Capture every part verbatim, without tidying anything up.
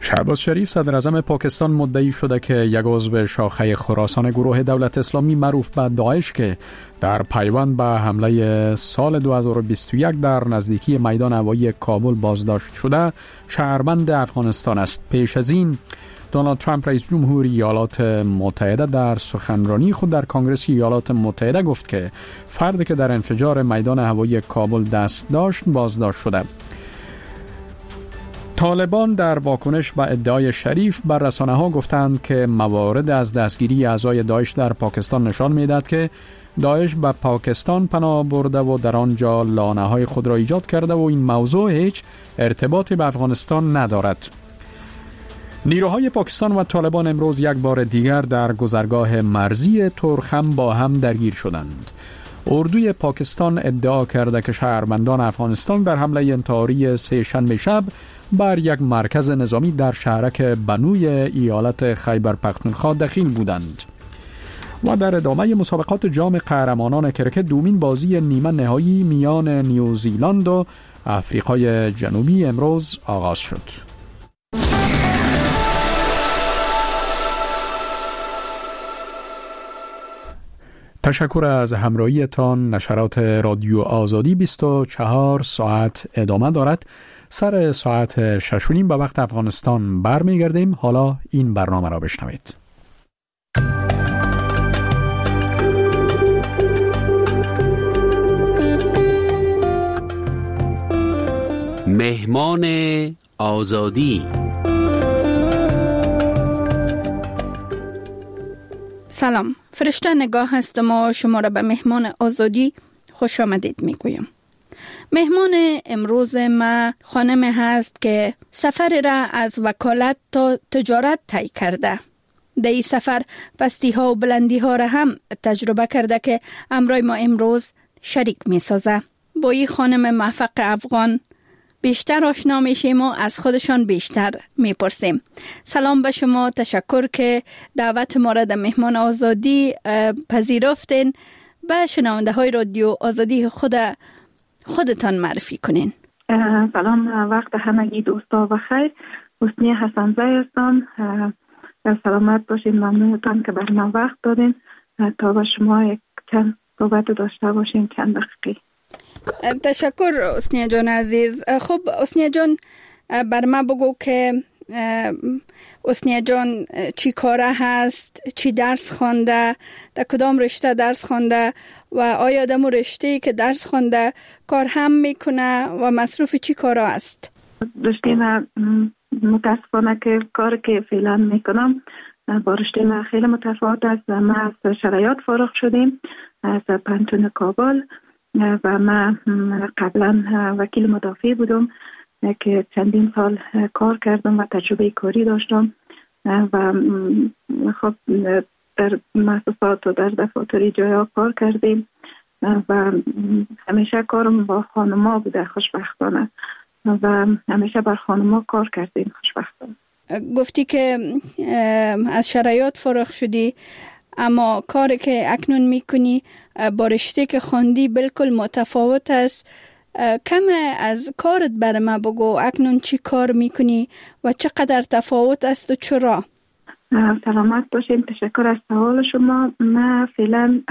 شهباز شریف صدر اعظم پاکستان مدعی شده که یک عضو شاخه خراسان گروه دولت اسلامی معروف به داعش که در پیوند به حمله سال دو هزار و بیست و یک در نزدیکی میدان هوایی کابل بازداشت شده شهروند افغانستان است. پیش از این دونالد ترامپ رئیس جمهور ایالات متحده در سخنرانی خود در کنگره ایالات متحده گفت که فردی که در انفجار میدان هوایی کابل دست داشت بازداشت شده. طالبان در واکنش به ادعای شریف بر رسانه‌ها گفتند که موارد از دستگیری اعضای داعش در پاکستان نشان می‌دهد که داعش به پاکستان پناه برده و در آنجا لانه‌های خود را ایجاد کرده و این موضوع هیچ ارتباطی به افغانستان ندارد. نیروهای پاکستان و طالبان امروز یک بار دیگر در گذرگاه مرزی تورخم با هم درگیر شدند. اردوی پاکستان ادعا کرده که شهروندان افغانستان در حمله انتحاری سه شنبه شب بر یک مرکز نظامی در شهرک بنوی ایالت خیبر پختونخوا دخیل بودند. و در ادامه مسابقات جام قهرمانان کرکت دومین بازی نیمه نهایی میان نیوزیلند و آفریقای جنوبی امروز آغاز شد. تشکر از همراهیتان. نشرات رادیو آزادی بیست و چهار ساعت ادامه دارد. سر ساعت شش و نیم به وقت افغانستان برمیگردیم. حالا این برنامه را بشنوید. مهمان آزادی. سلام، فرشته نگاه هستم و شما را به مهمان آزادی خوش آمدید میگویم. مهمان امروز ما خانم هست که سفر را از وکالت تا تجارت طی کرده. در این سفر پستی ها و بلندی ها را هم تجربه کرده که امروز ما امروز شریک می سازه. با این خانم موفق افغان بیشتر آشنا میشیم و از خودشان بیشتر میپرسیم. سلام به شما، تشکر که دعوت ما را در مهمان آزادی پذیرفتین. به شنونده های رادیو آزادی خود خودتان معرفی کنین. سلام، وقت همگی دوستا بخیر. حسنی حسن‌زی هستم. سلامت باشین. ممنونتان که بر من وقت دادین تا با شما یک چند صحبت داشته باشیم چند دقیقه. تشکر حسنی جان عزیز. خب حسنی جان، بر ما بگو که حسنی جان چی کاره هست، چی درس خوانده، در کدام رشته درس خوانده و آیا در مو رشته که درس خوانده کار هم میکنه و مصروف چی کارا است؟ رشته من متاسفانه که کار که فعلا میکنم با رشته من خیلی متفاوت است. ما از شرایط فارغ شدیم از پانتون کابل و من قبلا وکیل مدافع بودم که چندین سال کار کردم و تجربه کاری داشتم و خب در مؤسسات و در دفاتر جایا کار کردیم و همیشه کارم با خانما بوده خوشبختانه و همیشه بر خانما کار کردیم خوشبختانه. گفتی که از شرایط فارغ شدی، اما کاری که اکنون میکنی با رشته که خوندی بالکل متفاوت است. کم از کارت بر ما بگو، اکنون چی کار میکنی و چقدر تفاوت است و چرا؟ سلامت باشین. تشکر از سوال شما. من فعلا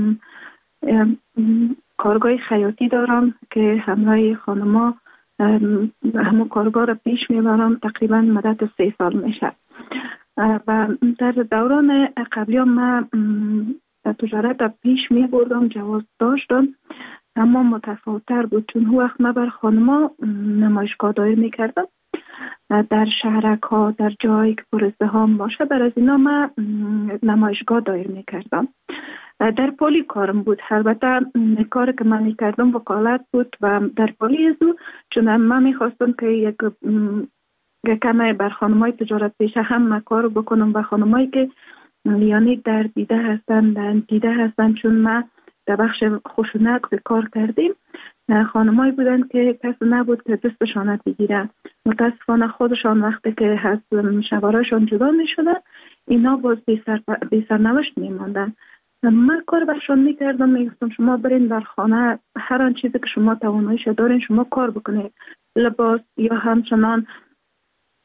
کارگاه خیاطی دارم که همراه خانما همون کارگاه را پیش میبرم. تقریبا مدت سه سال میشه و در دوران قبلی من تجارت پیش می بردم، جواز داشتم، اما متفاوت‌تر بود چون هر وقت من بر خانما نمایشگاه دایر می کردم در شهرک ها، در جایی که پر ازدحام باشه. بر از اینا من نمایشگاه دایر می کردم. در پلی کارم بود. البته کاری که من می کردم وکالت بود و در پلی ازو چون من می خواستم که یک کمی بر خانمای تجارت پیشه هم کار بکنم و خانمایی که یعنی در دیده هستن در دیده هستن چون ما در بخش خشونت کار کردیم. خانمایی بودن که کس نبود که دستشان بگیرن. متاسفانه خودشان وقتی که از شوهرشان جدا می شدن اینا باز بی سرنوشت می ماندن. من کار برشان می کردم، می گفتم شما برین در خانه هر آن چیزی که شما تواناییش دارین شما کار بکنید، لباس یا همچنان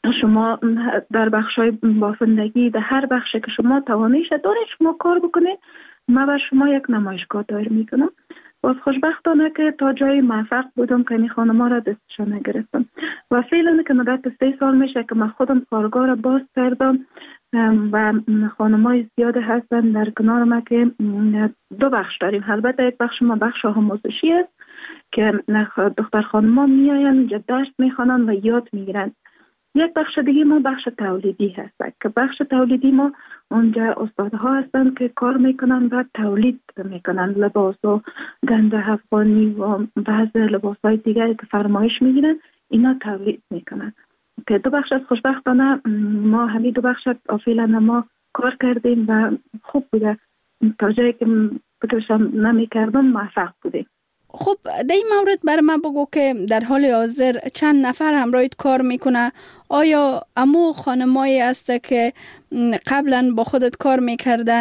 شما در بخشای بافندگی در هر بخش که شما تواناییش دارید شما کار بکنید، ما بر شما یک نمایشگاه دایر میکنم. باز خوشبختانه که تا جای موفق بودم که این خانم‌ها را دستشان نگرفتم و فعلا که مدت سه سال میشه که من خودم کارگاه را باز کردم و خانم‌های زیاد هستن در کنار ما که دو بخش داریم. البته یک بخش ما بخش آموزشی است که دختر خانم‌ها میاین اینجا درس میخوانن و یاد میگیرن. یک بخش دیگه ما بخش تولیدی هست که بخش تولیدی ما اونجا استادها هستن که کار میکنن و تولید میکنن لباس و گنج افغانی و بعض لباس های دیگری که فرمایش میگیرن اینا تولید میکنن که دو بخش از خوشبختانه ما همین دو بخش فعلا ما کار کردیم و خوب بوده. تا جایی که فکرشم نمیکردم موفق بودیم. خب در این مورد بر من بگو که در حال حاضر چند نفر همراهت کار میکنه؟ آیا امو خانمایی است که قبلا با خودت کار میکردن؟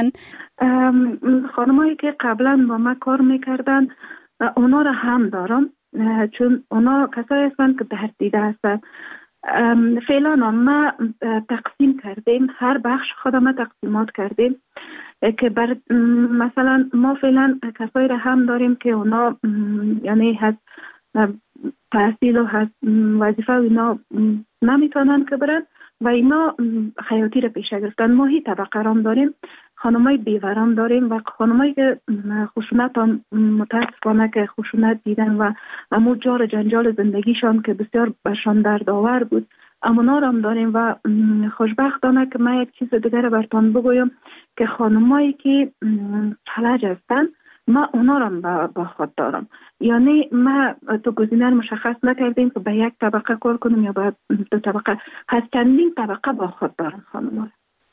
خانمایی که قبلا با ما کار میکردن اونا را هم دارم، چون اونا کسایی هستند که در دیده هستند. فعلا ما تقسیم کردیم، هر بخش خودم تقسیمات کردیم که بر مثلا ما فعلا کسایی را هم داریم که اونا یعنی هست تحصیل و هست وظیفه و اینا نمیتونن که برن و اینا خیاطی را پیش گرفتن. ما هی طبقه رام داریم، خانمای بیورام داریم و خانمایی که خشونت هم متاسفانه که خشونت دیدن و امو جار جنجال زندگیشان که بسیار برشان دردآور بود امونا هم داریم. و خوشبختانه که من یک چیز دیگر براتون بگویم که خانمایی که فلج هستن ما اونا را با خود دارم، یعنی ما تو گزینه مشخص نکردیم که به یک طبقه کار کنیم یا به دو طبقه، هست چندین طبقه با خود دارم خانم.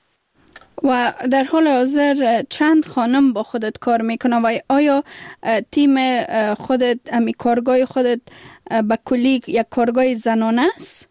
و در حال حاضر چند خانم با خودت کار میکنه و آیا تیم خودت امی کارگاه خودت به کلی یک کارگاه زنانه است؟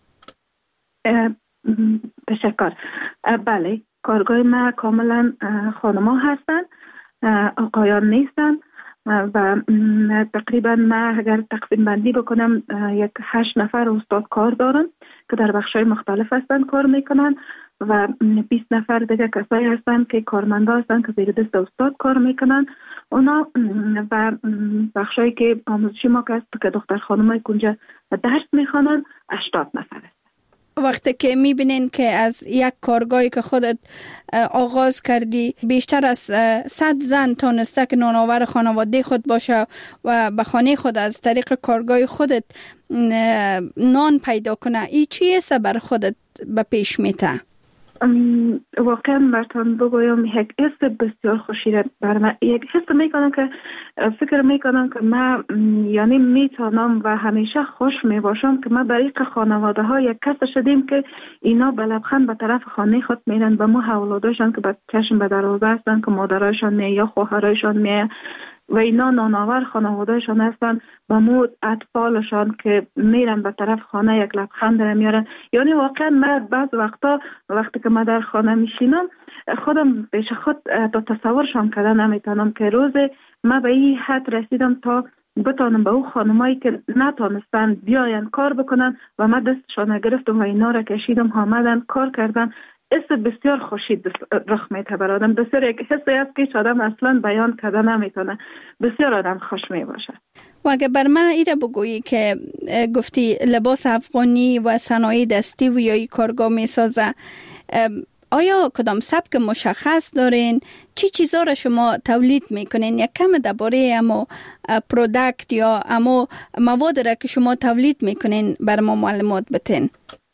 تشکر. بله کارگاه ما کاملا خانم ها هستن، آقایان نیستن و تقریبا ما اگر تقسیم بندی بکنم یک هشت نفر استاد کار دارن که در بخشای مختلف هستن کار میکنن و بیست نفر دیگه کسایی هستن که کارمندا هستن که زیر دست استاد کار میکنن اونا و بخشایی که آموزشی ما که دختر خانمای کنجا درس میخوانن هشتاد نفر هست. وقتی که میبینین که از یک کارگاهی که خودت آغاز کردی بیشتر از صد زن تانسته که نانآور خانواده خود باشه و به خانه خود از طریق کارگاه خودت نان پیدا کنه، این چیه بر خودت به پیش میته؟ واقعا براتون بگویم یک حس بسیار خوشی بر من، یک حس میکنم که فکر میکنم که من یعنی میتونم و همیشه خوش میباشم که ما برای خانواده ها یک کس شدیم که اینا به لبخند به طرف خانه خود میرن، به ما اولاداشان که به چشم به دروازه هستن که مادرایشان می یا خواهرایشان می و اینا نانآور خانوادهشان هستن و مو اطفالشان که میرن به طرف خانه یک لبخند را میارن. یعنی واقعا من بعض وقتا وقتی که من در خانه میشینم خودم پیش خود تا تصورشان کردن نمیتونم که روز من به این حد رسیدم تا بتانم به او خانمایی که نتانستن بیاین کار بکنن و من دستشان گرفتم و اینا را کشیدم آمدن کار کردن. حس بسیار خوشی رخ میده بر آدم، بسیار یک حسی است که آدم اصلا بیان کرده نمیتونه، بسیار آدم خوش می باشه. و اگه بر من ایره بگویی که گفتی لباس افغانی و صنایع دستی و یا کارگاه می سازه، آیا کدام سبک مشخص دارین؟ چی چیزا را شما تولید میکنین؟ یک کم درباره امو پروداکت یا امو مواد را که شما تولید میکنین بر ما معلومات بتین؟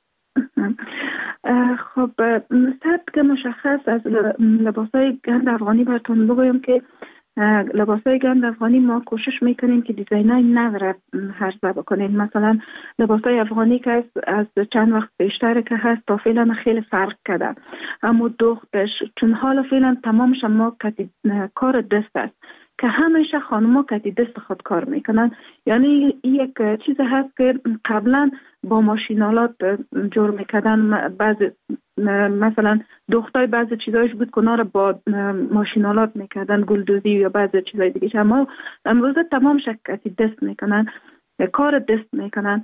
خب سبک مشخص از لباسای گند افغانی براتون بگویم که لباسای گند افغانی ما کوشش میکنیم که دیزاینای نو را عرضه بکنیم. مثلا لباسای افغانی که از چند وقت بیشتر که هست تا فعلا خیلی فرق کرده، اما دوختش چون حالا فعلا تمامش ما کار دست است که همیشه خانم‌ها کتی دست خود کار میکنن. یعنی یک چیز هست که قبلا با ماشینالات جور میکردن، بعض مثلا دختای بعض چیزایش بود که اونا رو با ماشینالات میکردن، گلدوزی یا بعض چیزای دیگه، اما امروز تمام شکتی دست میکنن، کار دست میکنن.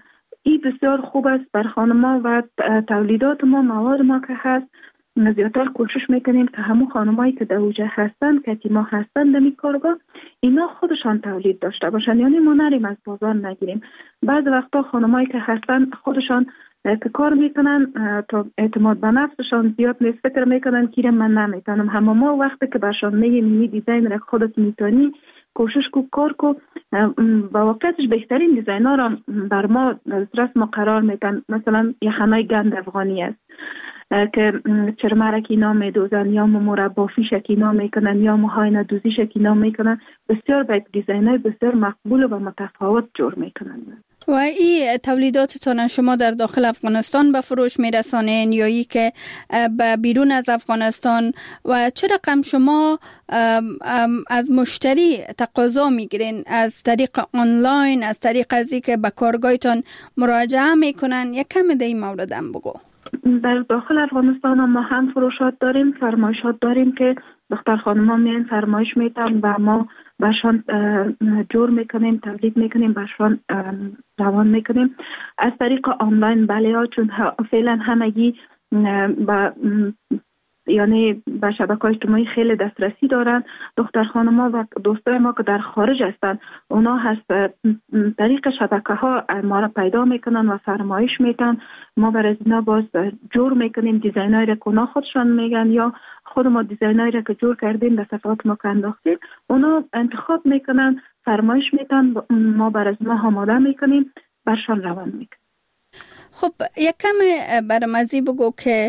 این بسیار خوب است بر خانم‌ها و تولیدات ما، مواد ما که هست زیادتر کوشش میکنیم که همون خانمایی که در اوجه هستن، که تیما هستن در این کارگاه، اینا خودشان تولید داشته باشن، یعنی ما نریم از بازار نگیریم. بعض وقتا خانمایی که هستن خودشان که کار میکنن تا اعتماد به نفسشان زیاد نیست، فکر میکنن که من نمیتونم. همه ما وقتی که برشان میگیم این دیزاین را خودت میتونی، کوشش کو کار کو، با واقعیتش بهترین دیزاین‌ها را بر ما دسترس ما قرار میدن. مثلا یخنای گند افغانی است که چرمرک اینا میدوزن، یا مربا فیشک اینا میکنن، یا موهای ندوزیشک اینا میکنن. بسیار با دیزاین‌های بسیار مقبول و متفاوت جور میکنن. و این تولیداتتان شما در داخل افغانستان به فروش میرسانین یا ای که به بیرون از افغانستان، و چه رقم شما از مشتری تقاضا میگیرین؟ از طریق آنلاین، از طریق ازی که به کارگاهتان مراجعه میکنن؟ یک کم در این مورد هم بگو. در داخل افغانستان ما هم فروشات داریم، فرمایشات داریم که دختر خانم ها میان فرمایش میتن و ما برشان جور میکنیم، تولید میکنیم، برشان روان میکنیم. از طریق آنلاین بله ها، چون فعلا همگی با یعنی به شبکه‌های اجتماعی خیلی دسترسی دارن. دختر خانم ها و دوستای ما که در خارج هستن، اونا هست طریق شبکه ها ما را پیدا میکنن و فرمایش میتن. ما برای اینا باز جور میکنیم دیزاینایی را که اونا خودشان میگن، یا خود ما دیزاینایی را که جور کردیم در صفحات ما که انداختیم، اونا انتخاب میکنن، فرمایش میتن، ما برای اینا آماده میکنیم، برشان روان میکنیم. خب یک کم برام ازی بگو که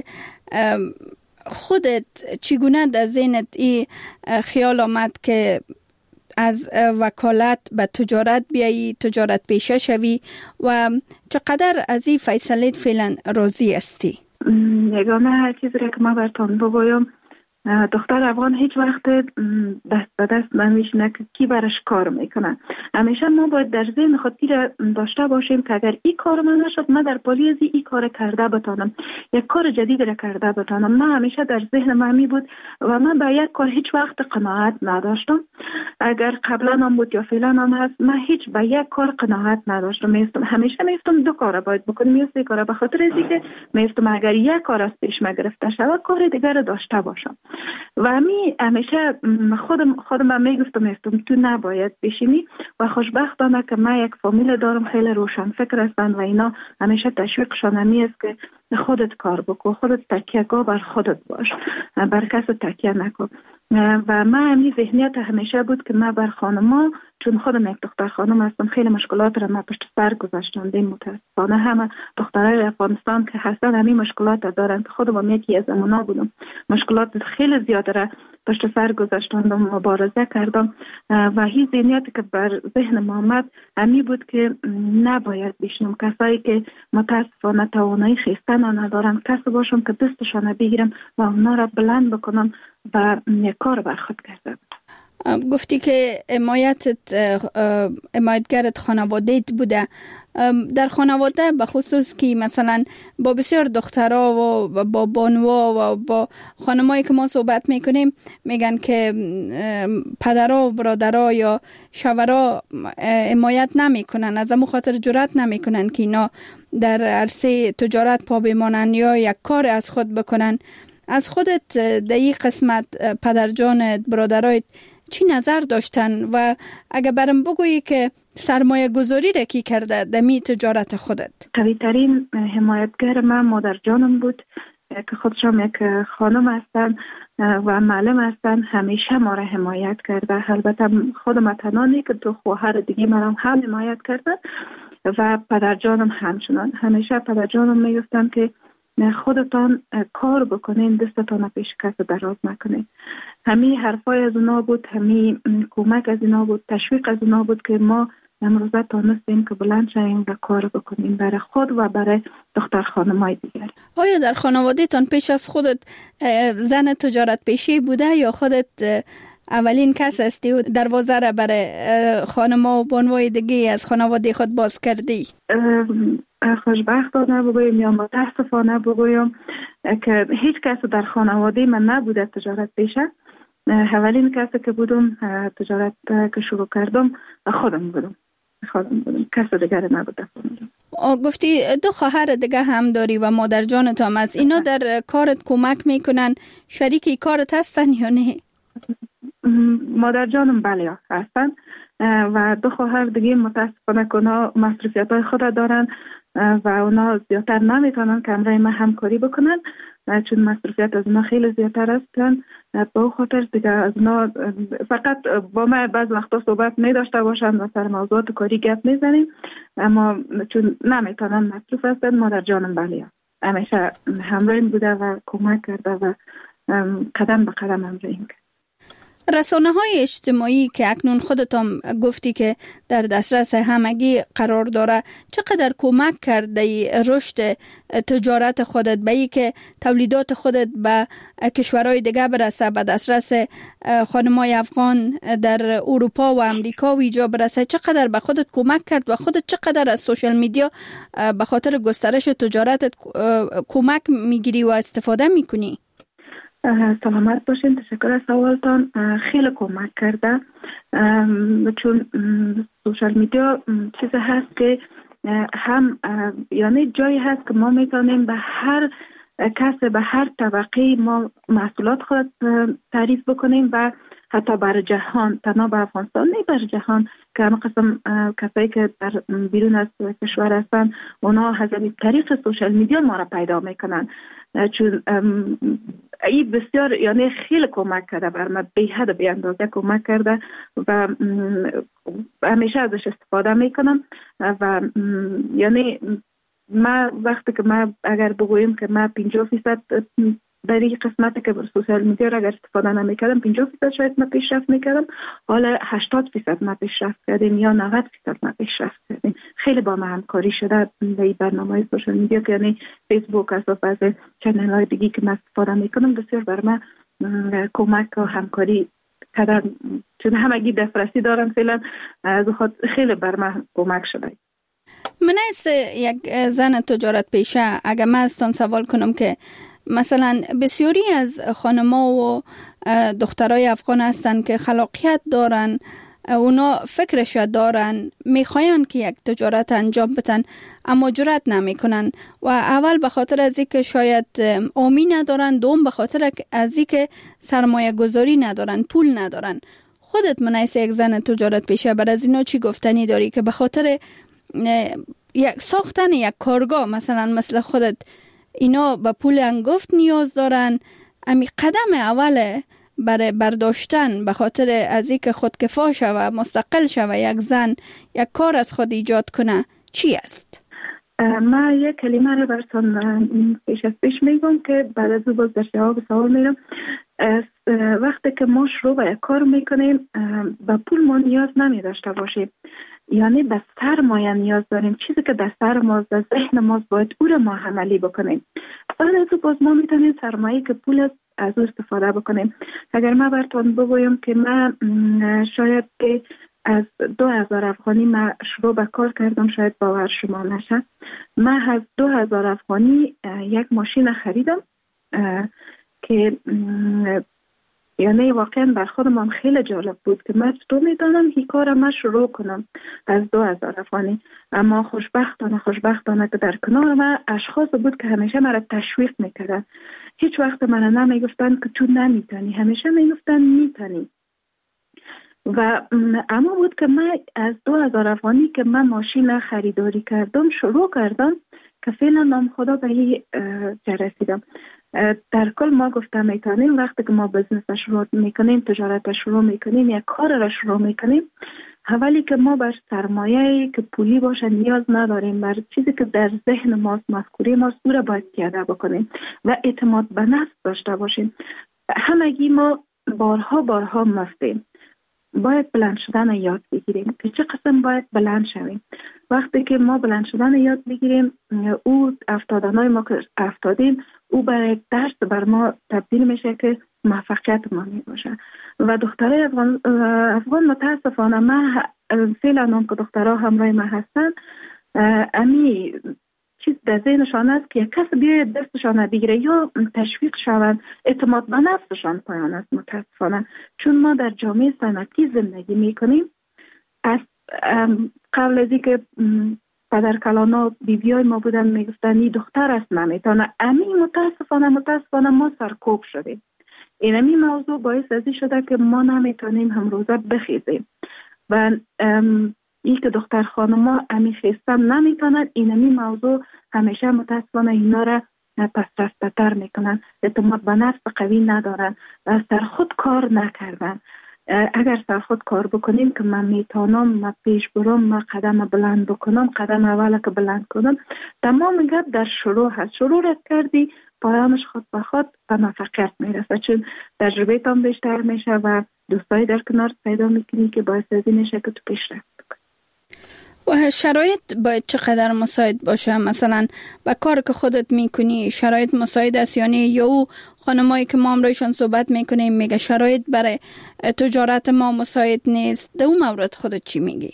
خودت چگونه در ذهنت این خیال آمد که از وکالت به تجارت بیایی، تجارت پیشه شوی، و چقدر از این فیصلت فعلا راضی هستی؟ یگانه هر چیزی را که ما برتان بگویم، دختر افغان هیچ وقت دست به دست نمیشینه که کی برش کار میکنه. همیشه ما باید در ذهن خود داشته باشیم که اگر این کار من نشد، من در پالی از این کار کرده بتانم، یک کار جدید را کرده بتانم. من همیشه در ذهن من می بود و من با یک کار هیچ وقت قناعت نداشتم. اگر قبلا هم بود یا فعلا هم هست، من هیچ با یک کار قناعت نداشتم. میستم همیشه میستم دو کار باید بکنم یا سه کار، به خاطر اینکه میستم اگر یک کار از پیش ما گرفته شود، کار دیگر داشته باشم. و می همیشه خودم خودم میگفتم استم تو نباید بشینی. و خوشبختانه که من یک فامیل دارم خیلی روشن فکر هستن و اینا همیشه تشویقشان همی است که خودت کار بکن، خودت تکیه‌گاه بر خودت باش، بر کس تکیه نکن. و من همین ذهنیت همیشه بود که من بر خانما، چون خودم یک دختر خانم هستم، خیلی مشکلات را من پشت سر گذاشتم. متاسفانه همه دخترای افغانستان که هستن همین مشکلات دارن که خودم یکی از اونا بودم. مشکلات خیلی زیاده را پشت سر گذاشتم، مبارزه کردم و هیچ ذهنیتی که بر ذهن ما آمد همین بود که نباید بشنم کسایی که متاسفانه توانایی خیستن ندارن، کسی باشم که دستشان بگیرم و اونا را بلند بکنم و یک کار بر خود کردم. گفتی که حمایتت حمایتگرت خانواده‌ت بوده. در خانواده به خصوص که مثلا با بسیار دخترها و با بانوها و با خانمایی که ما صحبت میکنیم میگن که پدرها و برادرها یا شوهرها حمایت نمیکنن، از همون خاطر جرأت نمیکنن که اینا در عرصه تجارت پا بمانن یا یک کار از خود بکنن. از خودت در این قسمت پدرجانت، برادرایت چی نظر داشتن و اگه برام بگویی که سرمایه گذاری را کی کرده دمی تجارت خودت؟ قوی ترین حمایتگر من مادر جانم بود که خودشم یک خانم هستن و معلم هستن. همیشه ما را حمایت کرده. البته خودم تنانی که دو خواهر دیگه مرام هم حمایت کرده و پدر جانم همچنان. همیشه پدر جانم میگفتن که خودتان کار بکنین، دستتان پیش کس دراز نکنین. همین حرفای از اونا بود، همین کمک از اونا بود، تشویق از اونا بود که ما امروزه تانستیم که بلند شویم و کار بکنیم برای خود و برای دختر خانمای دیگر. آیا در خانواده تان پیش از خودت زن تجارت پیشی بوده یا خودت اولین کس هستی و دروازه را برای خانم‌ها و بانوای دیگه از خانواده خود باز کردی؟ خوشبختانه بگویم یا متاسفانه بگویم که هیچ کس در خانواده من نبوده تجارت پیشه. اولین کسی که بودم تجارت که شروع کردم خودم بودم. خودم بودم. کس دیگر نبوده. گفتی دو خواهر دیگه هم داری و مادر جانت هم است. اینا در کارت کمک میکنن؟ شریکی کارت هستن یا نه؟ مادر جانم بله هستن و دو خواهر دیگه متاسفانه که اونا مصروفیت های خود دارن و اونا زیادتر نمیتونن که همراه ما همکاری بکنن چون مصروفیت از اونا خیلی زیادتر هستن. با خاطر دیگه از اونا فقط با ما بعض وقتا صحبت می داشته باشن و سر موضوعات کاری گپ میزنیم، اما چون نمیتونن مصروف هستن مادر جانم بله همیشه همراهیم بوده و کمک کرده و قدم به قدم همراهیم کرد. رسانه های اجتماعی که اکنون خودت هم گفتی که در دسترس همگی قرار داره، چقدر کمک کرده رشد تجارت خودت به ای که تولیدات خودت به کشورهای دیگه برسه، به دسترس خانمای افغان در اروپا و امریکا و اینجا برسه؟ چقدر به خودت کمک کرد و خودت چقدر از سوشال میدیا به خاطر گسترش تجارتت کمک میگیری و استفاده میکنی؟ سلامت باشین، تشکر از سوالتان. خیلی کمک کرده چون سوشال میدیا چیزی هست که هم یعنی جایی هست که ما میتونیم به هر کس به هر طبقه ما محصولات خود تعریف بکنیم و حتی بر جهان، تنها به افغانستان نه بر جهان که همه قسم کسایی که در بیرون از کشور هستن اونا از طریق سوشال میدیا ما را پیدا میکنن چون این بسیار یعنی خیلی کمک کرده بر من، بی حد بی اندازه کمک کرده و همیشه ازش استفاده میکنم و یعنی ما وقتی که ما اگر بگوییم که ما پنجاه فیصد در این قسمتی که بر سوشال میدیا را اگر استفاده نمیکردم پنجاه فیصد شاید ما پیشرفت میکردم، حالا هشتاد فیصد ما پیشرفت کردیم یا نود فیصد ما پیشرفت کردیم. خیلی با ما همکاری شده در این برنامه سوشال میدیا که یعنی فیسبوک از از چنل های دیگی که ما استفاده میکنم بسیار بر ما کمک و همکاری کردن چون همگی دسترسی دارن فعلا از خود خیلی بر ما کمک شده. من از یک زن تجارت پیشه اگر من ازتان سوال کنم که مثلا بسیاری از خانم‌ها و دخترای افغان هستن که خلاقیت دارن، اونا فکرش دارن، میخواین که یک تجارت انجام بدن اما جرأت نمیکنن و اول به خاطر از اینکه شاید آمی ندارن، دوم به خاطر از اینکه سرمایه گذاری ندارن، پول ندارن. خودت منیس یک زن تجارت پیشه بر از اینا چی گفتنی داری که به خاطر یک ساختن یک کارگاه مثلا مثل خودت اینا به پول انگفت نیاز دارن؟ امی قدم اوله برای برداشتن به خاطر از اینکه خودکفا شوه، مستقل شوه، یک زن یک کار از خود ایجاد کنه چی است؟ ما یک کلمه رو براتون پیش از پیش میگم که بعد از باز در جواب سوال میرم. وقتی که ما شروع به یک کار میکنیم به پول ما نیاز نمی داشته باشیم، یعنی به سرمایه نیاز داریم، چیزی که در سر ماست، در ذهن ماست باید او رو ما عملی بکنیم. بعد از باز ما میتونیم سرمایه که پول است از او استفاده بکنیم. اگر ما براتون بگویم که من شاید که از دو هزار افغانی من شروع به کار کردم، شاید باور شما نشه، من از دو هزار افغانی یک ماشین خریدم که یعنی واقعا بر خودم خیلی جالب بود که من چطور میدانم این کار من شروع کنم از دو هزار افغانی. اما خوشبختانه خوشبختانه که در کنار من اشخاص بود که همیشه مرا تشویق میکردن، هیچ وقت من نمیگفتن که تو نمیتونی، همیشه میگفتن میتونی. و اما بود که من از دو هزار افغانی که من ماشین خریداری کردم شروع کردم که فعلا نام خدا به این جا رسیدم. در کل ما گفتم میتونیم وقتی که ما بزنس شروع میکنیم، تجارت شروع میکنیم، یک کار را شروع میکنیم، اولی که ما بر سرمایه که پولی باشه نیاز نداریم، بر چیزی که در ذهن ماست، مفکوره ماست، او را باید پیاده بکنیم و اعتماد به نفس داشته باشیم. همگی ما بارها بارها مفتیم، باید بلند شدن یاد بگیریم که چه قسم باید بلند شویم. وقتی که ما بلند شدن یاد بگیریم، او افتادنهای ما که افتادیم او برای درس بر ما تبدیل میشه که موفقیت ما می باشه. و دخترای افغان, افغان متاسفانه من فعلا هم که دخترها همراه ما هستن امی چیز در ذهنشان است که یک کس بیاید دستشان بگیره یا تشویق شوند، اعتماد به نفسشان پایان است متاسفانه. چون ما در جامعه صنعتی زندگی میکنیم، از قبل از اینکه پدر کلانا بی بیای ما بودن میگفتن این دختر است نمیتونه. امی متاسفانه متاسفانه ما سرکوب شدیم. اینمی موضوع باعث ازی شده که ما نمیتونیم هم روزه بخیزیم و این که دختر خانما امی خیستن نمیتونن. اینمی موضوع همیشه متاسفانه اینا را پس رفته تر میکنن، اعتماد به نفس قوی ندارن و سر خود کار نکردن. اگر سر خود کار بکنیم که من میتونم، من پیش برم، من قدم بلند بکنم، قدم اول که بلند کنم، تمام گپ در شروع هست. شروع رد کردی پایانش خود به خود به موفقیت میرسه، چون تجربه تام بیشتر میشه و دوستای در کنار پیدا میکنی که باعث از این میشه که تو پیشرفت بکنی. و شرایط باید چقدر مساعد باشه؟ مثلا با کار که خودت میکنی شرایط مساعد است یا نه؟ یا او خانمایی که ما امروزشان صحبت میکنیم میگه شرایط برای تجارت ما مساعد نیست، در اون مورد خودت چی میگی؟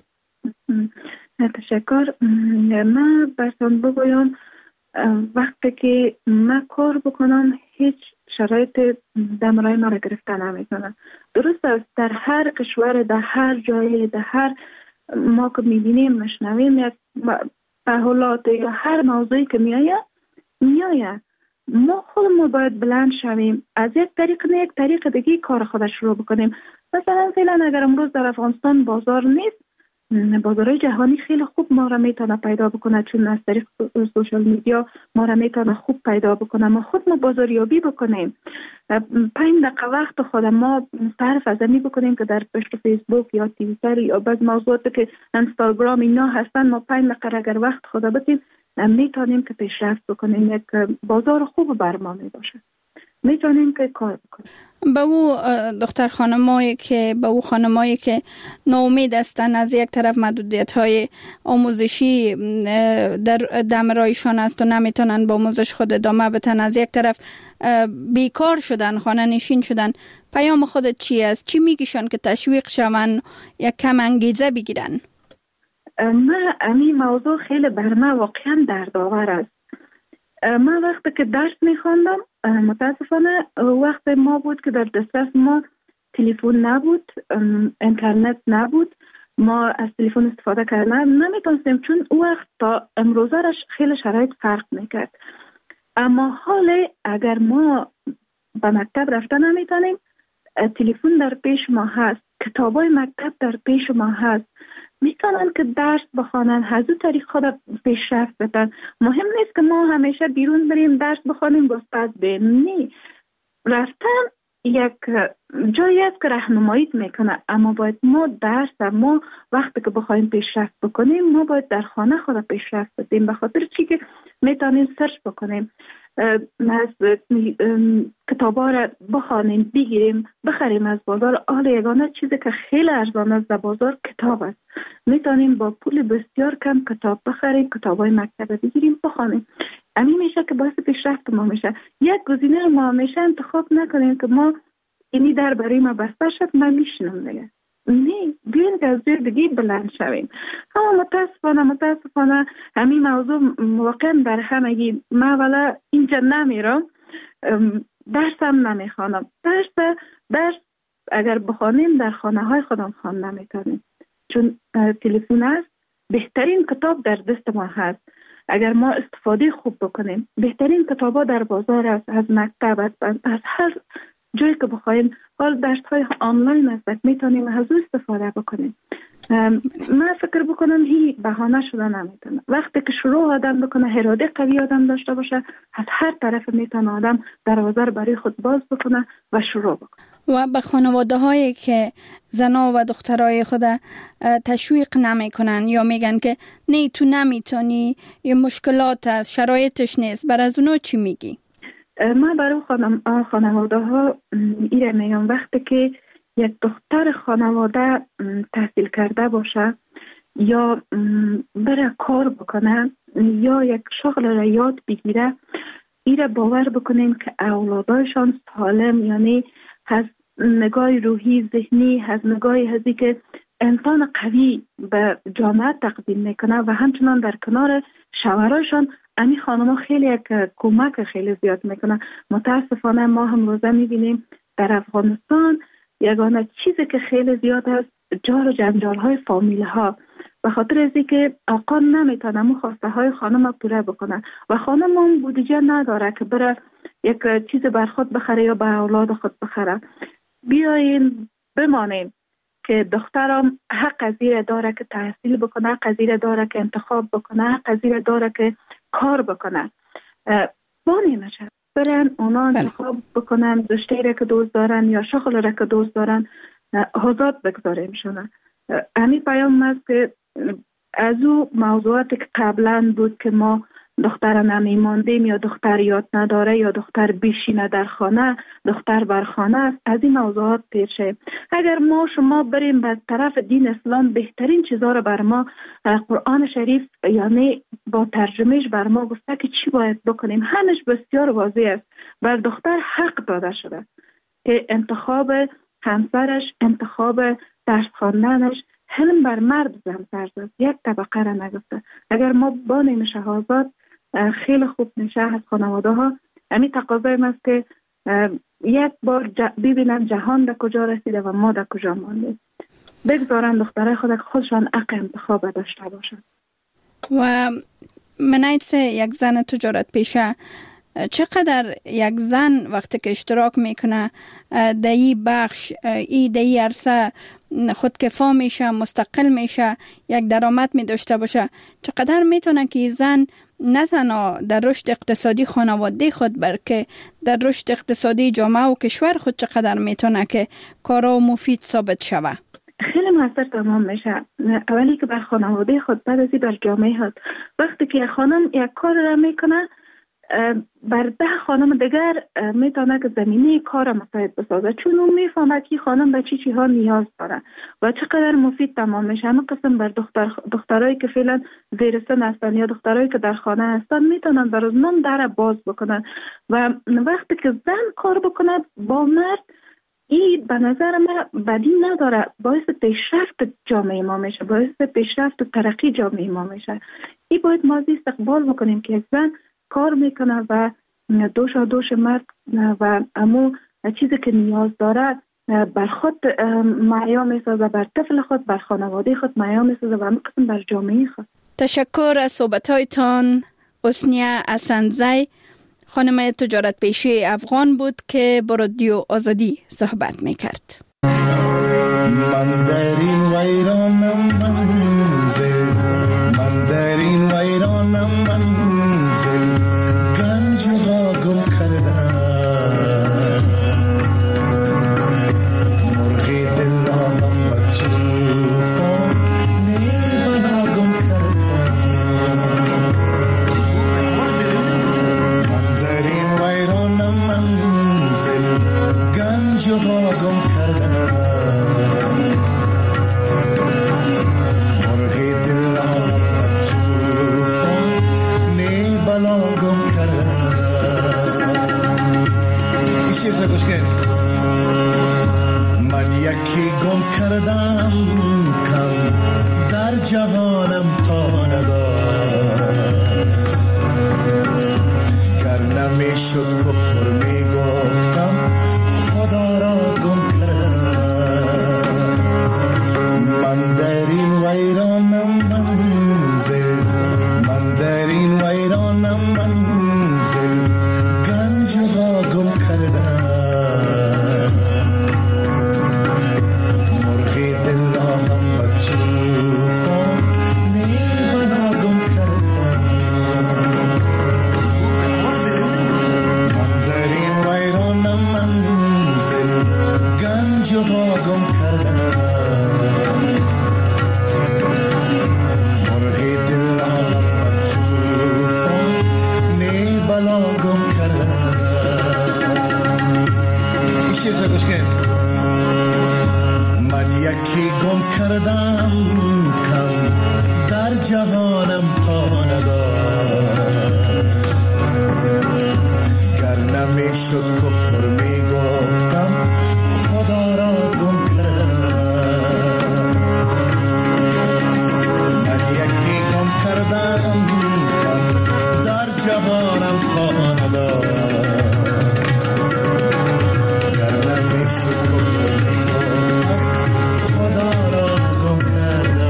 تشکر. من براتون بگویم وقتی که من کار بکنم هیچ شرایط دمرای ما را گرفته نمیتونم. درست است در هر کشور، در هر جای، در هر ما که میبینیم مشنویم یک تحولات یا هر موضوعی که میآید میآید ما خودمون باید بلند شویم، از یک طریق نه یک طریق دیگه کار خودش شروع بکنیم. مثلا فعلا اگر امروز در افغانستان بازار نیست، بازارهای جهانی خیلی خوب ما را میتونه پیدا بکنه، چون از طریق سوشال میدیا ما را میتونه خوب پیدا بکنه. ما خود ما بازاریابی بکنیم، پنج دقیقه وقت خود ما صرف از می بکنیم که در پشت فیسبوک یا توییتر یا بعض موضوعاتی که اینستاگرام اینا هستن، ما پنج دقیقه اگر وقت خود بدیم میتونیم که پیشرفت بکنیم. یک بازار خوب بر ما می باشه، میتونیم که کار بکنیم. به او دختر خانمایی که به او خانمایی که ناامید هستن، از یک طرف محدودیت های آموزشی در دمرایشان است و نمیتونن با آموزش خود ادامه بدن، از یک طرف بیکار شدن، خانه نشین شدن، پیام خودت چی است؟ چی میگیشن که تشویق شون یا کم انگیزه بگیرن؟ من این موضوع خیلی بر من واقعا دردآور است. من وقتی که درس میخواندم متاسفانه وقت ما بود که در دسترس ما تلفن نبود، اینترنت نبود، ما از تلفن استفاده کردن نمیتونستیم، چون او وقت تا امروزه رش خیلی شرایط فرق میکرد. اما حال اگر ما به مکتب رفتن نمیتونیم، تلفن در پیش ما هست، کتابای مکتب در پیش ما هست، میتونن که درس بخوانن، از اون طریق خود پیشرفت بدن. مهم نیست که ما همیشه بیرون بریم درس بخوانیم باز پس بریم، نه، رفتن یک جایی است که راهنمایی میکنه. اما باید ما درس ما وقتی که بخوایم پیشرفت بکنیم ما باید در خانه خود پیشرفت بدیم، به خاطر چی که میتونیم سرچ بکنیم، از کتابا را بخوانیم، بگیریم، بخریم از بازار. حال یگانه چیزی که خیلی ارزان است در بازار کتاب است. میتونیم با پول بسیار کم کتاب بخریم، کتابای مکتب بگیریم، بخوانیم. همین میشه که باعث پیشرفت ما میشه. یک گزینه ما همیشه انتخاب نکنیم که ما اینی در برای ما بسته شد من میشنم دیگه، نه، بیاین که از جای دیگه بلند شویم. اما متاسفانه متاسفانه همین موضوع واقعا در همگی. من اولا اینجا نمیرم، درسم نمیخوانم. درس درس اگر بخوانیم در خانه های خودم خوان نمیتونیم، چون تلفن است. بهترین کتاب در دست ما هست اگر ما استفاده خوب بکنیم. بهترین کتابا در بازار است، از مکتب است، از هر جایی که بخوایم. حال درس های آنلاین است، میتونیم از او استفاده بکنیم. من فکر بکنم هی بهانه شده نمیتونه. وقتی که شروع آدم بکنه، اراده قوی آدم داشته باشه، از هر طرف میتونه آدم دروازه رو برای خود باز بکنه و شروع بکنه. و به خانواده هایی که زنا و دخترای خود تشویق نمی کنن یا میگن که نه تو نمیتونی، یه مشکلات هست، شرایطش نیست، بر از اونو چی میگی؟ من برای خانم خانواده ها ایره میگم وقتی که یک دختر خانواده تحصیل کرده باشه یا بره کار بکنه یا یک شغل را یاد بگیره، ایره باور بکنیم که اولادایشان سالم، یعنی از نگاه روحی ذهنی، از نگاه هزی که انسان قوی به جامعه تقدیم میکنه و همچنان در کنار شوهرایشان امی خانم خیلی یک کمک خیلی زیاد میکنه. متاسفانه ما هم روزه میبینیم در افغانستان یگانه چیزی که خیلی زیاد است جار و جنجال های فامیل ها به خاطر از اینکه آقا نمیتونه مو خواسته های خانم پوره بکنه و خانم هم بودجه نداره که بره یک چیز بر خود بخره یا بر اولاد خود بخره. بیاین بمانیم که دخترم حق از این داره که تحصیل بکنه، حق از این داره که انتخاب بکنه، حق از این داره که کار بکنه. بانی نشه برن اونا انتخاب بکنن رشته را که دوست دارن یا شغل را که دوست دارن، آزاد بگذاریم شونه. همین پیام است که از او موضوعاتی که قبلا بود که ما دختر نمیماندیم یا دختر یاد نداره یا دختر بیشینه در خانه، دختر بر خانه است، از این موضوعات پیر شیم. اگر ما شما بریم به طرف دین اسلام، بهترین چیزها رو بر ما قرآن شریف یعنی با ترجمهش بر ما گفته که چی باید بکنیم. همش بسیار واضح است. بر دختر حق داده شده که انتخاب همسرش، انتخاب درس خواندنش، حلم بر مرد همسر است. یک طبقه را نگفته. اگر ما بانیم شهازاد خیلی خوب میشه از خانواده ها. همین تقاضای است که یک بار ج... ببینن جهان در کجا رسیده و ما در کجا ماندیم. بگذارن دخترای خود خودشان حق انتخاب داشته باشن. و منایت یک زن تجارت پیشه، چقدر یک زن وقتی که اشتراک میکنه در این بخش، ای در این عرصه خودکفا میشه، مستقل میشه، یک درآمد می داشته باشه، چقدر میتونه که زن نه تنها در رشد اقتصادی خانواده خود بلکه در رشد اقتصادی جامعه و کشور خود چقدر میتونه که کارا مفید ثابت شوه؟ خیلی موثر تمام میشه. اولی که بر خانواده خود، بعد ازی بر جامعه خود. وقتی که خانم یک کار را میکنه، بر ده خانم دیگر میتونه که زمینه کار مساعد بسازه، چون اون میفهمه که خانم به چی چی ها نیاز داره و چقدر مفید تمام میشه. همه قسم بر دختر دخترایی که فعلا زیر سن هستن یا دخترایی که در خانه هستن میتونن بر اونم در باز بکنن و وقتی که زن کار بکنه با مرد، این به نظر من بدی نداره، باعث پیشرفت جامعه ما میشه، باعث پیشرفت و ترقی جامعه ما میشه. این باید ما استقبال بکنیم که زن کار میکنه و دوش دوش مرد و امو چیزی که نیاز داره بر خود معیا میسازه، بر طفل خود، بر خانواده خود معیا میسازه و همه قسم بر جامعه خود. تشکر از صحبتایتان. حسنیه اسندزی، خانم تجارت پیشه افغان بود که با رادیو آزادی صحبت میکرد. من در این ویرانم منزل، من در این ویرانم منزل، گنج را گم کردم، مرغی دل را هم بر طوفان نیمنا گم کردم. من در این ویرانم منزل، گنج را گم کردم، مرغی دل را هم بلا گم کردم. ایشی سکوش که من یکی گم کردم کم در جهانم تا ندار، گر نمی شد کفر می گفتم خدا را گم کردم. من در این ویرانم منزل، من در این